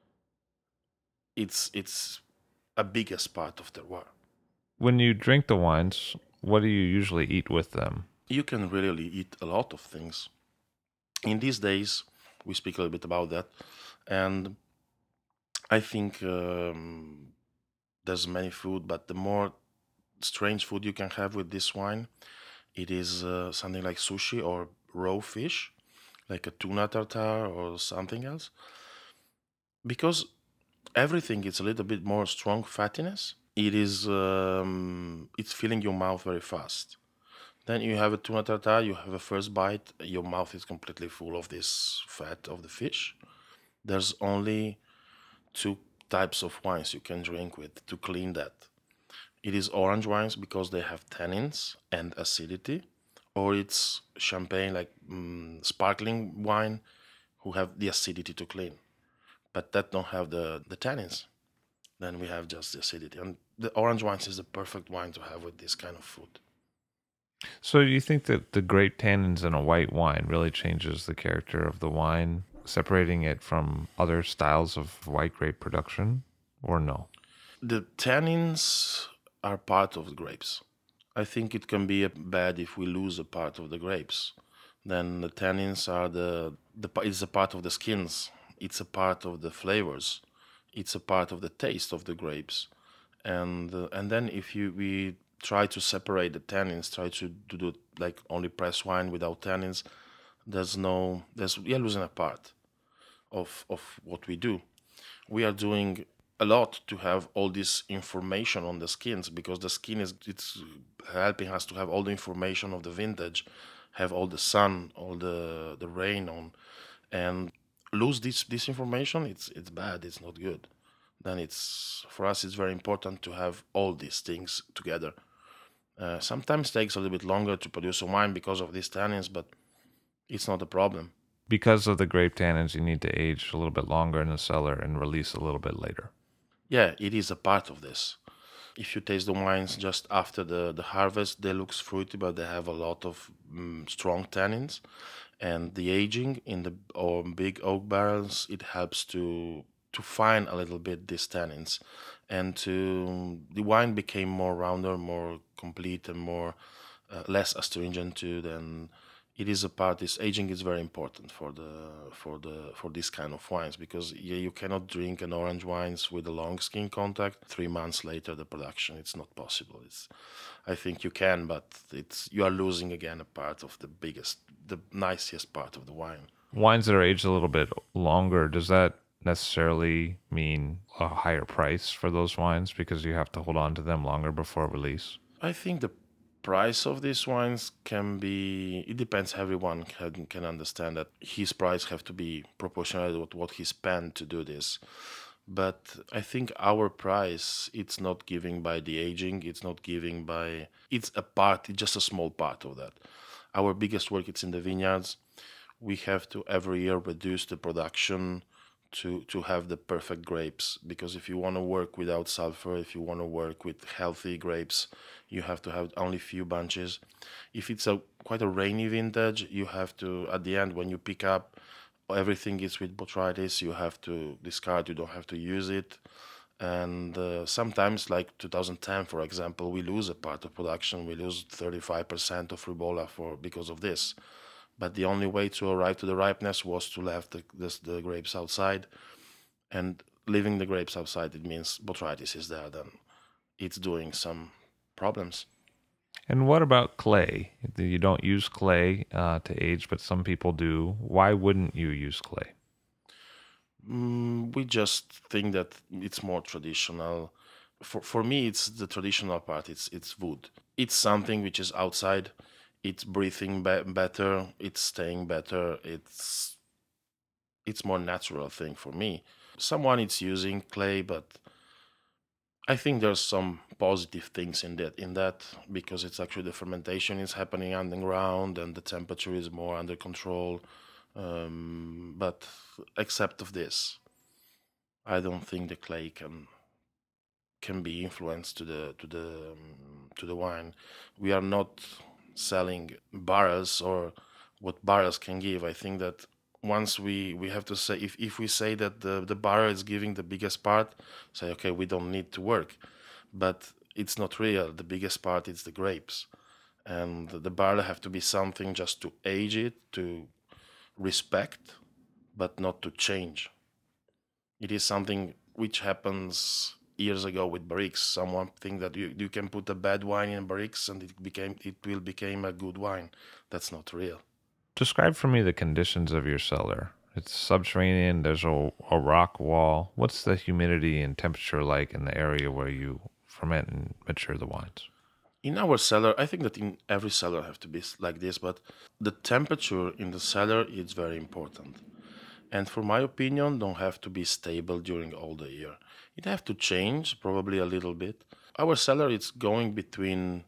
it's a biggest part of terroir. When you drink the wines, what do you usually eat with them? You can really eat a lot of things. In these days, we speak a little bit about that, and I think there's many food, but the more strange food you can have with this wine, it is something like sushi or raw fish, like a tuna tartare or something else, because everything is a little bit more strong fattiness. It's filling your mouth very fast. Then you have a tuna tartare, you have a first bite, your mouth is completely full of this fat of the fish. There's only two types of wines you can drink with to clean that. It is orange wines because they have tannins and acidity, or it's champagne like sparkling wine who have the acidity to clean, but that don't have the tannins. Then we have just the acidity, and the orange wines is the perfect wine to have with this kind of food. So you think that the grape tannins in a white wine really changes the character of the wine, separating it from other styles of white grape production, or no? The tannins are part of the grapes. I think it can be bad if we lose a part of the grapes. Then the tannins are it's a part of the skins. It's a part of the flavors. It's a part of the taste of the grapes. And then if we try to separate the tannins, try to do like only press wine without tannins, we are losing a part of what we do. We are doing a lot to have all this information on the skins because the skin it's helping us to have all the information of the vintage, have all the sun, all the rain on, and lose this information. It's bad. It's not good. Then it's for us. It's very important to have all these things together. Sometimes takes a little bit longer to produce a wine because of these tannins, but it's not a problem. Because of the grape tannins, you need to age a little bit longer in the cellar and release a little bit later. Yeah, it is a part of this. If you taste the wines just after the harvest, they look fruity, but they have a lot of strong tannins. And the aging in the big oak barrels, it helps to fine a little bit these tannins, and the wine became more rounder, more complete, and more less astringent too. Then it is a part. This aging is very important for this kind of wines because you cannot drink an orange wines with a long skin contact 3 months later the production. It's not possible. I think you can, but you are losing again a part of the nicest part of the wine. Wines that are aged a little bit longer, does that necessarily mean a higher price for those wines because you have to hold on to them longer before release? I think the price of these wines it depends. Everyone can understand that his price have to be proportional with what he spent to do this. But I think our price, it's not giving by the aging, it's just a small part of that. Our biggest work, it's in the vineyards. We have to every year reduce the production to have the perfect grapes, because if you want to work without sulfur, if you want to work with healthy grapes, you have to have only few bunches. If it's a quite a rainy vintage, you have to, at the end when you pick up, everything is with botrytis, you have to discard, you don't have to use it. And sometimes, like 2010 for example, we lose a part of production, we lose 35% of rubola for because of this. But the only way to arrive to the ripeness was to leave the grapes outside. And leaving the grapes outside, it means botrytis is there, then it's doing some problems. And what about clay? You don't use clay to age, but some people do. Why wouldn't you use clay? We just think that it's more traditional. For me, it's the traditional part. It's wood. It's something which is outside. It's breathing better. It's staying better. It's more natural thing for me. Someone is using clay, but I think there's some positive things in that because it's actually the fermentation is happening underground and the temperature is more under control. But except of this, I don't think the clay can be influenced to the wine. We are not selling barrels or what barrels can give. I think that once we have to say, if we say that the barrel is giving the biggest part, say okay, we don't need to work, but it's not real. The biggest part is the grapes, and the barrel have to be something just to age it, to respect, but not to change. It is something which happens years ago with barriques. Someone think that you can put a bad wine in barriques and it will become a good wine. That's not real. Describe for me the conditions of your cellar. It's subterranean, there's a rock wall. What's the humidity and temperature like in the area where you ferment and mature the wines? In our cellar, I think that in every cellar have to be like this, but the temperature in the cellar is very important. And for my opinion, don't have to be stable during all the year. It have to change probably a little bit. Our cellar is going between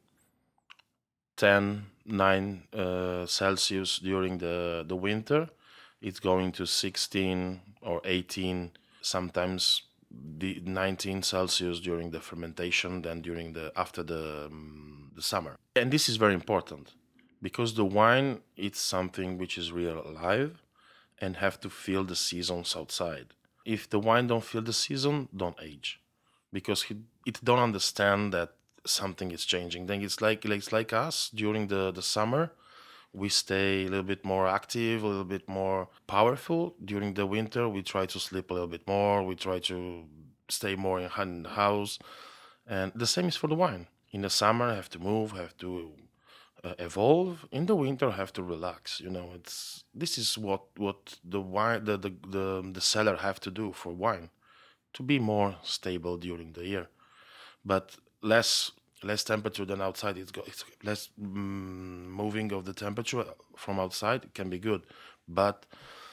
10, 9 Celsius during the winter. It's going to 16 or 18, sometimes the 19 Celsius during the fermentation, then during after the summer. And this is very important because the wine it's something which is real alive and have to feel the seasons outside. If the wine don't feel the season, don't age, because it don't understand that something is changing. Then it's like us during the summer. We stay a little bit more active, a little bit more powerful. During the winter, we try to sleep a little bit more. We try to stay more in the house. And the same is for the wine. In the summer, have to move, have to evolve. In the winter, have to relax. This is what the wine, the cellar have to do for wine, to be more stable during the year, but less temperature than outside. It's less moving of the temperature from outside. It can be good, but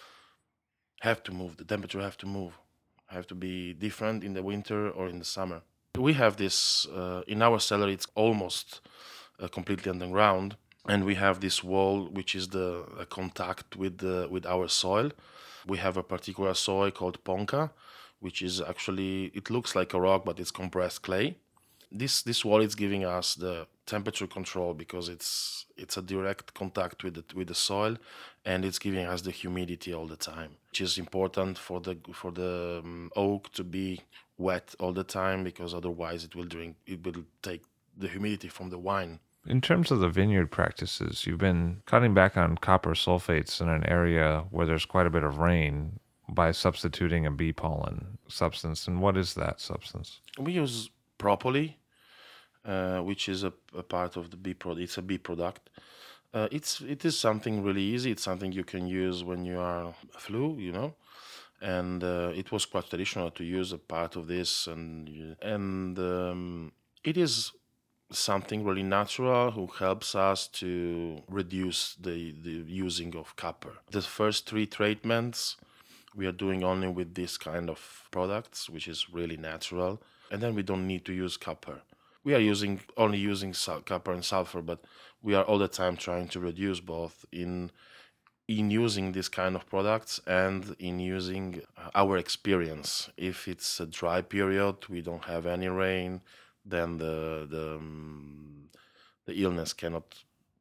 have to move. The temperature have to be different in the winter or in the summer. We have this in our cellar. It's almost completely underground, and we have this wall which is the contact with our soil. We have a particular soil called ponca, which is actually, it looks like a rock, but it's compressed clay. This wall is giving us the temperature control because it's a direct contact with the soil, and it's giving us the humidity all the time, which is important for the oak to be wet all the time, because otherwise it will take the humidity from the wine. In terms of the vineyard practices, you've been cutting back on copper sulfates in an area where there's quite a bit of rain by substituting a bee pollen substance. And what is that substance? We use propolis, which is a part of the bee product. It's a bee product. It is something really easy. It's something you can use when you are flu, and it was quite traditional to use a part of this, and it is something really natural who helps us to reduce the using of copper. The first 3 treatments we are doing only with this kind of products, which is really natural, and then we don't need to use copper. We are only using copper and sulfur, but we are all the time trying to reduce both in in using this kind of products and in using our experience. If it's a dry period, we don't have any rain, then the illness cannot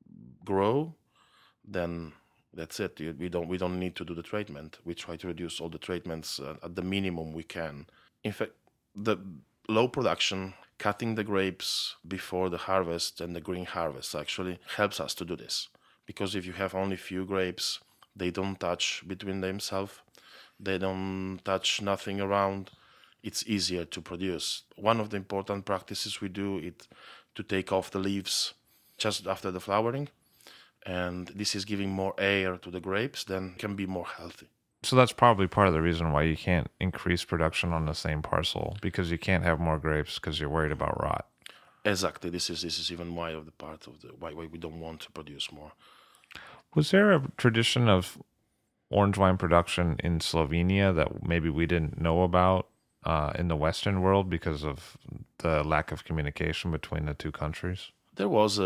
grow. Then that's it. We don't need to do the treatment. We try to reduce all the treatments at the minimum we can. In fact, the low production, cutting the grapes before the harvest and the green harvest actually helps us to do this. Because if you have only few grapes, they don't touch between themselves, they don't touch nothing around. It's easier to produce. One of the important practices we do is to take off the leaves just after the flowering, and this is giving more air to the grapes, then can be more healthy. So that's probably part of the reason why you can't increase production on the same parcel, because you can't have more grapes because you're worried about rot. Exactly. This is even why of the part of the why we don't want to produce more. Was there a tradition of orange wine production in Slovenia that maybe we didn't know about in the Western world because of the lack of communication between the two countries? There was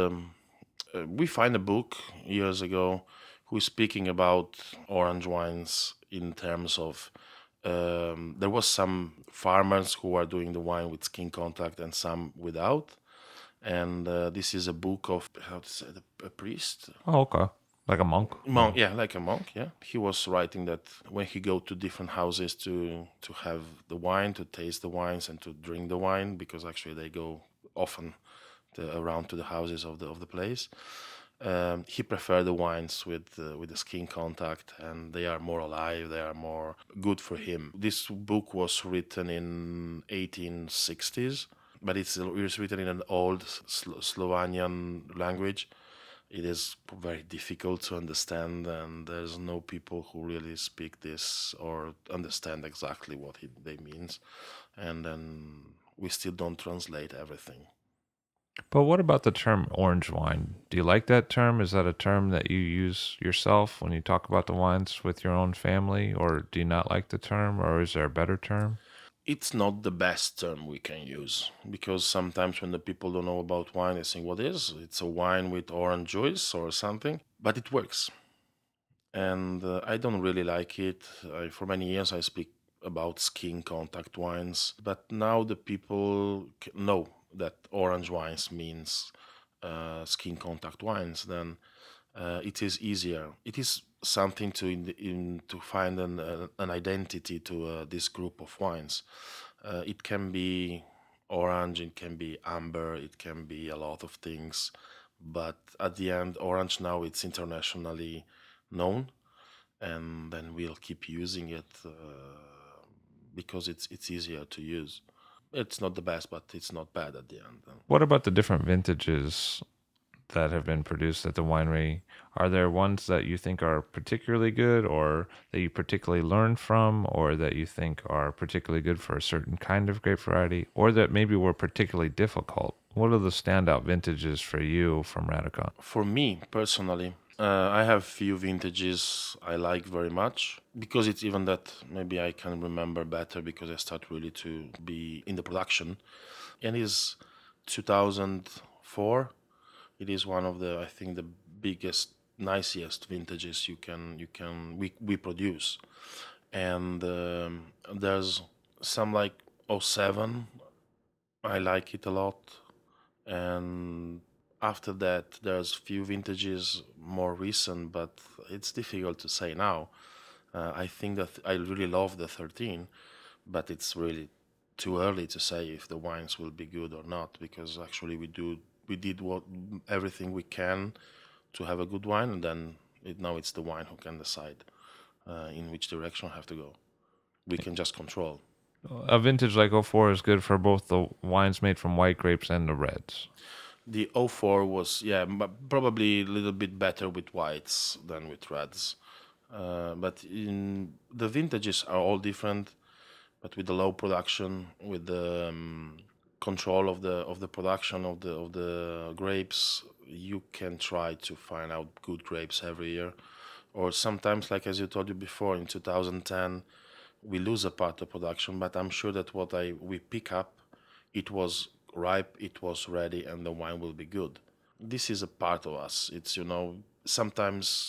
we find a book years ago who is speaking about orange wines in terms of there was some farmers who are doing the wine with skin contact and some without, and this is a book of how to say a priest. Oh, okay. Like a monk? Monk, yeah, like a monk. Yeah, he was writing that when he go to different houses to have the wine, to taste the wines, and to drink the wine, because actually they go often around to the houses of the place. He preferred the wines with the skin contact, and they are more alive. They are more good for him. This book was written in 1860s, but it's written in an old Slovenian language. It is very difficult to understand, and there's no people who really speak this or understand exactly what they means. And then we still don't translate everything. But what about the term orange wine? Do you like that term? Is that a term that you use yourself when you talk about the wines with your own family? Or do you not like the term? Or is there a better term? It's not the best term we can use, because sometimes when the people don't know about wine, they think, what is? It's a wine with orange juice or something, but it works. And I don't really like it. For many years, I speak about skin contact wines, but now the people know that orange wines means skin contact wines. Then it is easier. It is something to find an identity to this group of wines. It can be orange, it can be amber, it can be a lot of things, but at the end, orange now it's internationally known, and then we'll keep using it because it's easier to use. It's not the best, but it's not bad at the end. What about the different vintages that have been produced at the winery? Are there ones that you think are particularly good, or that you particularly learn from, or that you think are particularly good for a certain kind of grape variety, or that maybe were particularly difficult? What are the standout vintages for you from Radicon? For me personally, I have few vintages I like very much, because it's even that maybe I can remember better because I start really to be in the production. And it's 2004. It is one of the, I think, the biggest, nicest vintages we produce. And there's some like '07. I like it a lot. And after that, there's few vintages more recent, but it's difficult to say now. I think that I really love the 13, but it's really too early to say if the wines will be good or not, because actually we did everything we can to have a good wine, and then now it's the wine who can decide in which direction I have to go. We can just control. A vintage like '04 is good for both the wines made from white grapes and the reds. The '04 was, yeah, probably a little bit better with whites than with reds. But the vintages are all different, but with the low production, with the control of the production of the grapes, you can try to find out good grapes every year. Or sometimes, like as you told you before, in 2010, we lose a part of production, but I'm sure that we pick up, it was ripe, it was ready, and the wine will be good. This is a part of us. It's, sometimes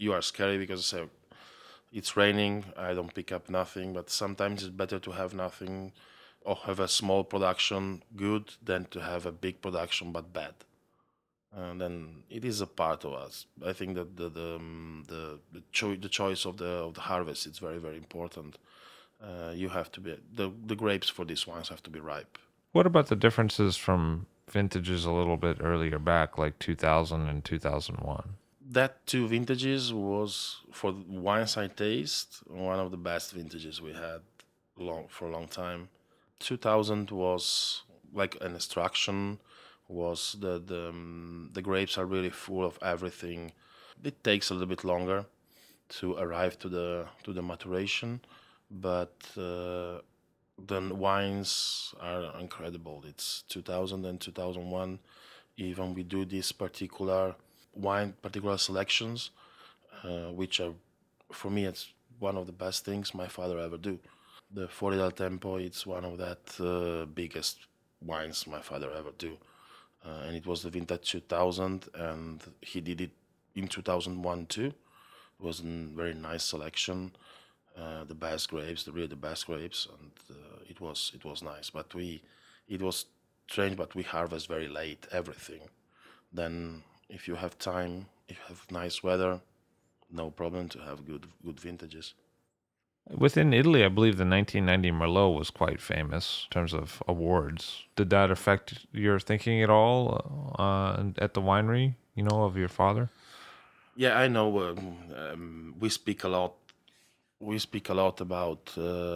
you are scary because say it's raining, I don't pick up nothing. But sometimes it's better to have nothing or have a small production good than to have a big production but bad. And then it is a part of us. I think that the choice of the harvest is very very important. You have to be the grapes for these wines have to be ripe. What about the differences from vintages a little bit earlier back, like 2000 and 2001? That two vintages was for the wines I taste one of the best vintages we had for a long time. 2000 was like an extraction. Was the grapes are really full of everything. It takes a little bit longer to arrive to the maturation, but the wines are incredible. It's 2000 and 2001. Even we do these particular selections, which are for me it's one of the best things my father ever do. The Fuori dal Tempo, it's one of that biggest wines my father ever do. And it was the vintage 2000, and he did it in 2001 too. It was a very nice selection, the best grapes, really the best grapes, and it was nice. But it was strange, but we harvest very late everything. Then, if you have time, if you have nice weather, no problem to have good vintages. Within Italy, I believe the 1990 Merlot was quite famous in terms of awards. Did that affect your thinking at all at the winery, of your father? Yeah, I know. We speak a lot. We speak a lot about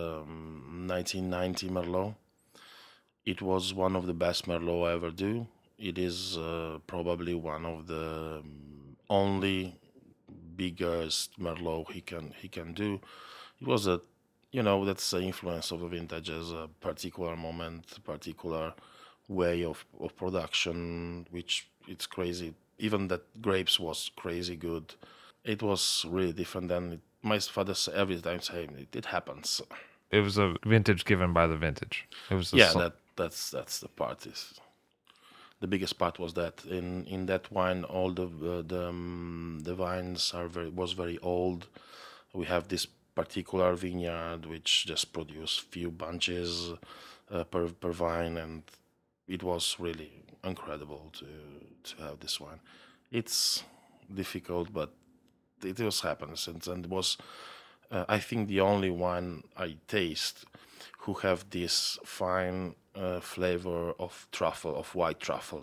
1990 Merlot. It was one of the best Merlot I ever do. It is probably one of the only biggest Merlot he can do. It was that's the influence of the vintage as a particular moment, particular way of production, which it's crazy. Even that grapes was crazy good. It was really different than my father every time saying it happens. It was a vintage given by the vintage. It was that's the part is the biggest part was that in that wine all the vines was very old. We have this particular vineyard which just produced few bunches per vine, and it was really incredible to have this wine. It's difficult, but it just happens, and it was I think the only one I taste who have this fine flavor of truffle, of white truffle.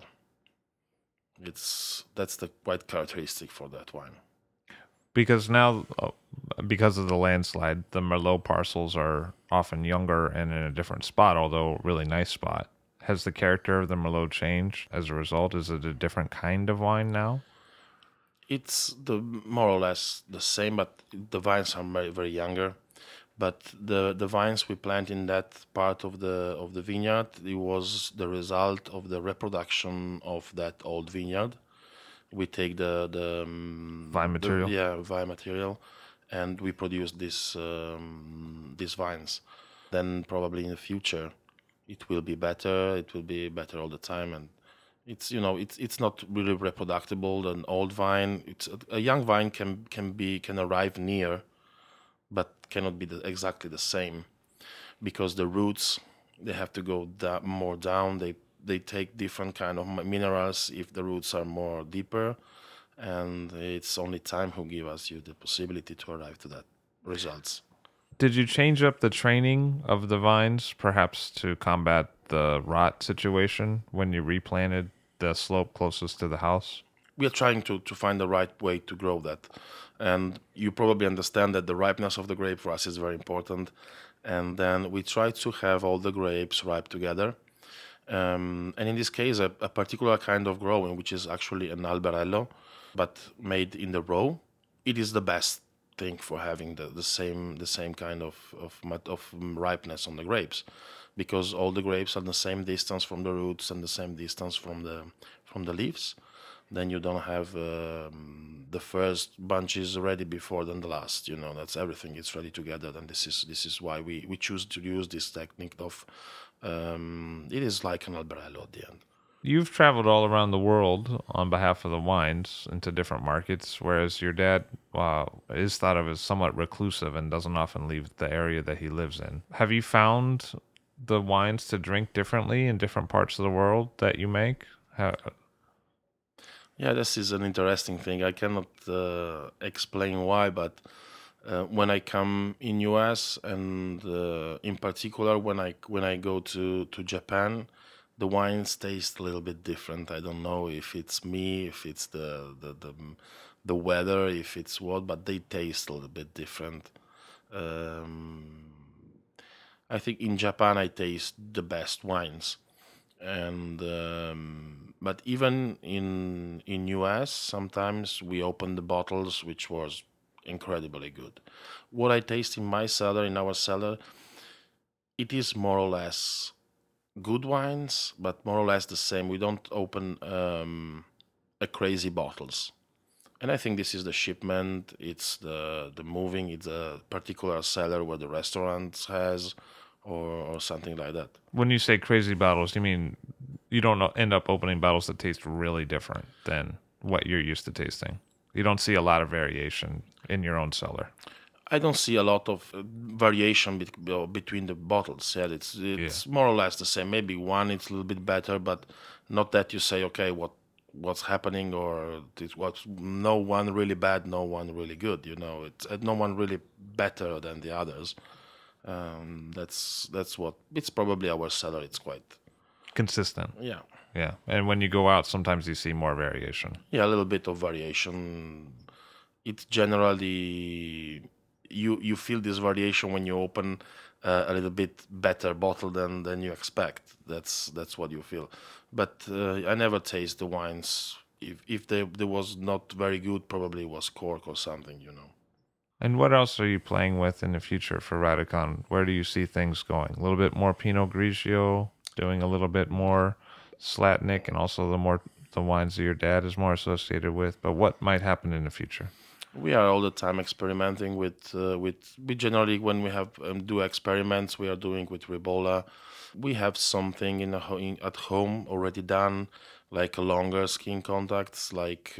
That's the quite characteristic for that wine. Because now, because of the landslide, the Merlot parcels are often younger and in a different spot, although a really nice spot. Has the character of the Merlot changed as a result? Is it a different kind of wine now? It's more or less the same, but the vines are very very younger. But the vines we plant in that part of the vineyard, it was the result of the reproduction of that old vineyard. We take the Vine material? vine material, and we produce these vines. Then probably in the future, it will be better. It will be better all the time, and it's not really reproducible. An old vine, it's a young vine can arrive near, but cannot be exactly the same, because the roots they have to go more down. They take different kind of minerals if the roots are more deeper, and it's only time who give us you the possibility to arrive to that results. Did you change up the training of the vines, perhaps to combat the rot situation when you replanted the slope closest to the house? We are trying to find the right way to grow that, and you probably understand that the ripeness of the grape for us is very important, and then we try to have all the grapes ripe together. And in this case, a particular kind of growing, which is actually an albarello, but made in the row, it is the best thing for having the same kind of ripeness on the grapes, because all the grapes are the same distance from the roots and the same distance from the leaves. Then you don't have the first bunches ready before than the last. That's everything. It's ready together. And this is why we choose to use this technique of. It is like an albarello at the end. You've traveled all around the world on behalf of the wines into different markets, whereas your dad is thought of as somewhat reclusive and doesn't often leave the area that he lives in. Have you found the wines to drink differently in different parts of the world that you make? Yeah, this is an interesting thing. I cannot explain why, but when I come in US and in particular when I go to Japan, the wines taste a little bit different. I don't know if it's me, if it's the weather, if it's what, but they taste a little bit different. Um, I think in Japan I taste the best wines, and but even in US sometimes we open the bottles which was incredibly good. What I taste in my cellar, in our cellar, it is more or less good wines, but more or less the same. We don't open a crazy bottles. And I think this is the shipment, it's the moving, it's a particular cellar where the restaurant has, or something like that. When you say crazy bottles, you mean you don't end up opening bottles that taste really different than what you're used to tasting? You don't see a lot of variation in your own cellar. I don't see a lot of variation between the bottles. Yeah, it's more or less the same. Maybe one it's a little bit better, but not that you say, okay, what's happening, or it was no one really bad, no one really good. It's no one really better than the others. That's what it's probably our cellar. It's quite, Consistent. yeah, Yeah. And when you go out, sometimes you see more variation. yeah, a little bit of variation. It's generally you feel this variation when you open a little bit better bottle than you expect. That's what you feel. But I never taste the wines. If they was not very good, probably it was cork or something. And what else are you playing with in the future for Radicon? Where do you see things going? A little bit more Pinot Grigio, doing a little bit more Slatnik, and also the wines that your dad is more associated with. But what might happen in the future? We are all the time experimenting with. We generally, when we have do experiments, we are doing with Ribolla. We have something at home already done, like a longer skin contacts, like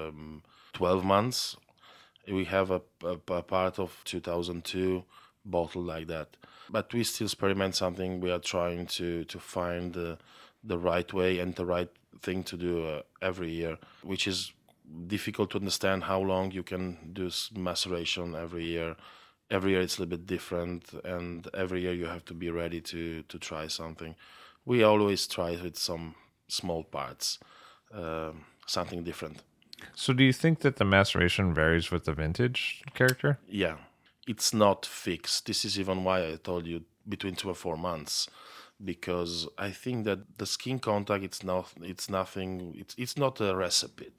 12 months. We have a part of 2002 bottle like that, but we still experiment something. We are trying to find the right way and the right thing to do every year, which is difficult to understand how long you can do maceration every year. Every year it's a little bit different, and every year you have to be ready to try something. We always try with some small parts, something different. So do you think that the maceration varies with the vintage character? Yeah, it's not fixed. This is even why I told you between 2 or 4 months, because I think that the skin contact it's nothing. It's not a recipe.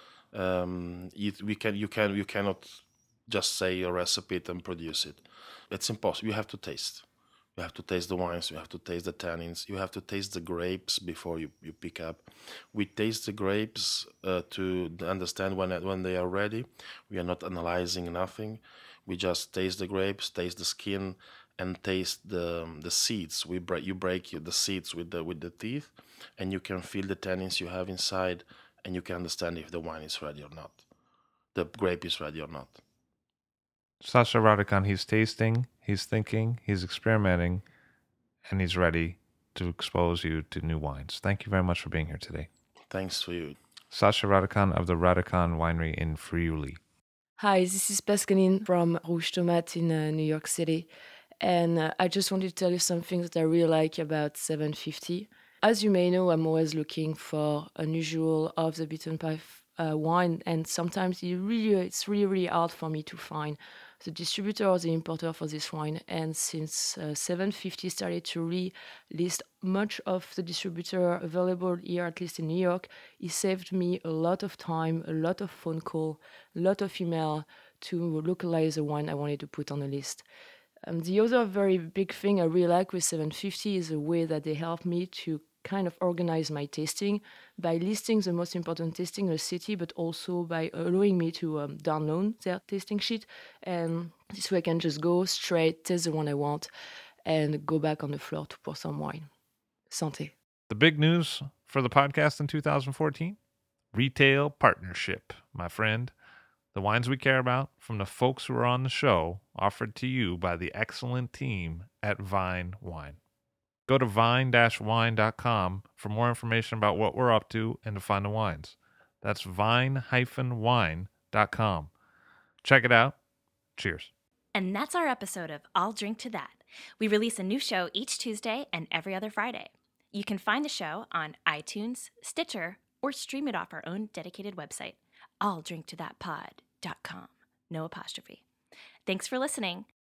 You cannot just say a recipe and produce it. It's impossible. You have to taste. You have to taste the wines. You have to taste the tannins. You have to taste the grapes before you pick up. We taste the grapes to understand when they are ready. We are not analyzing nothing. We just taste the grapes, taste the skin, and taste the seeds. You break the seeds with the teeth, and you can feel the tannins you have inside, and you can understand if the wine is ready or not, the grape is ready or not. Sasha Radicon, he's tasting, he's thinking, he's experimenting, and he's ready to expose you to new wines. Thank you very much for being here today. Thanks to you. Sasha Radicon of the Radicon Winery in Friuli. Hi, this is Pascaline from Rouge Tomate in New York City. And I just wanted to tell you something that I really like about 750. As you may know, I'm always looking for unusual, off the beaten path wine, and sometimes it's really, really hard for me to find the distributor or the importer for this wine. And since 750 started to relist much of the distributor available here, at least in New York, it saved me a lot of time, a lot of phone call, a lot of email to localize the wine I wanted to put on the list. The other very big thing I really like with 750 is the way that they help me to kind of organize my tasting by listing the most important tasting in the city, but also by allowing me to download their tasting sheet. And this way I can just go straight, taste the one I want, and go back on the floor to pour some wine. Santé. The big news for the podcast in 2014? Retail partnership, my friend. The wines we care about from the folks who are on the show, offered to you by the excellent team at Vine Wine. Go to vine-wine.com for more information about what we're up to and to find the wines. That's vine-wine.com. Check it out. Cheers. And that's our episode of I'll Drink to That. We release a new show each Tuesday and every other Friday. You can find the show on iTunes, Stitcher, or stream it off our own dedicated website, alldrinktothatpod.com. No apostrophe. Thanks for listening.